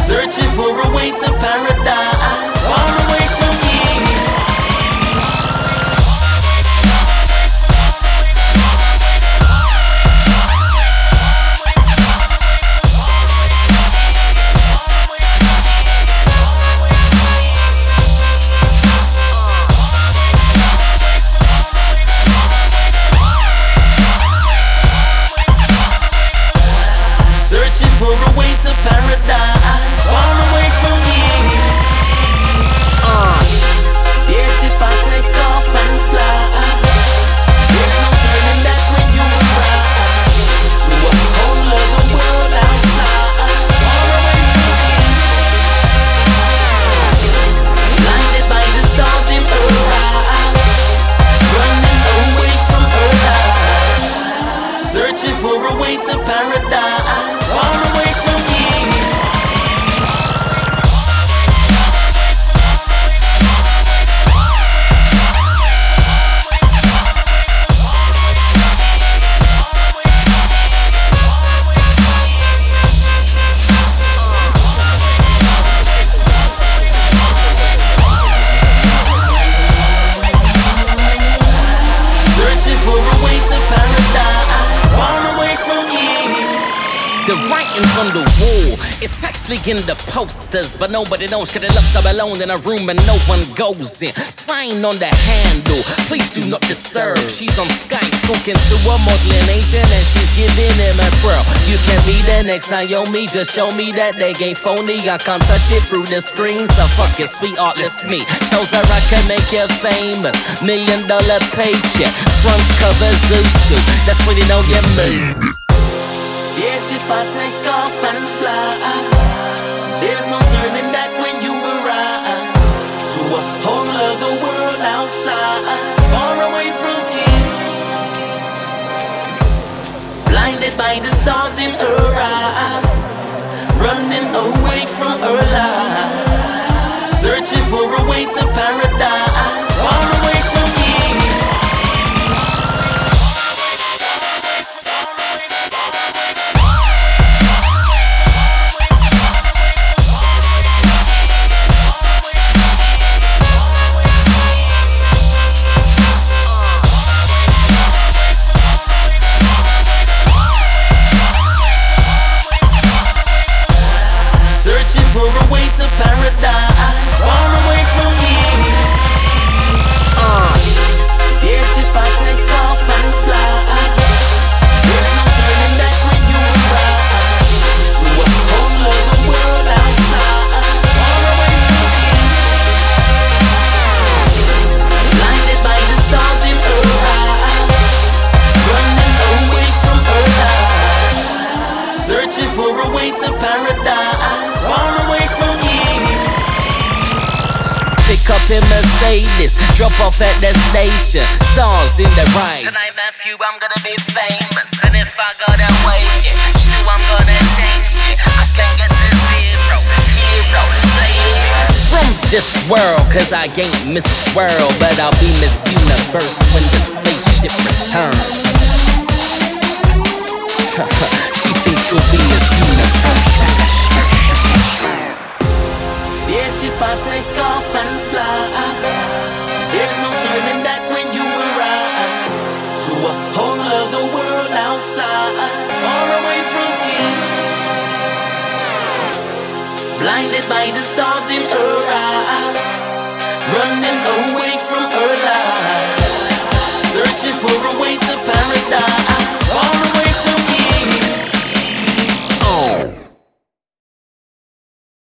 Searching for a way to paradise, far away from here. Searching for a way to paradise, far away from here. Spaceship, I take off and fly. There's no turning back when you arrive to a whole other world outside, far away from here. Blinded by the stars in her eyes, running away from her life. Searching for a way to paradise, far away from here. Searching for a way to paradise, far away from here. The writing's on the wall, it's actually in the posters, but nobody knows cause it looks I'm alone in a room and no one goes in. Sign on the handle, please do not disturb. She's on Skype talking to a modeling agent and she's giving him a twirl. You can be the next Naomi, just show me that they ain't phony. I can't touch it through the screen, so fuck it, sweetheart, let's meet. So sir, I can make you famous, $1 million paycheck, front cover zoo shoot, that's when you know you made it. Spaceship, I take off and fly. There's no turning back when you arrive to a whole other world outside, far away from here. Blinded by the stars in her eyes, running away from her life. Searching for a way to paradise, far away from here. Searching for a way to paradise, far away from here. Spaceship, I take off and fly. There's no turning back when you arrive to a whole other world outside, far away from here. Blinded by the stars in her eyes, running away from her life. Searching for a way to paradise, far away from here. Pick up in Mercedes, drop off at the station, stars in the rise. Tonight, Matthew, I'm gonna be famous. And if I go that way, yeah, shoot, I'm gonna change it. I can't get to zero, hero, say it. From this world, cause I ain't Miss World, but I'll be Miss Universe when the spaceship returns. She thinks she'll be Miss Universe. Spaceship, I take off and fly. There's no turning back when you arrive to a whole other world outside, far away from here. Blinded by the stars in her eyes, running away from her life. Searching for a way to paradise.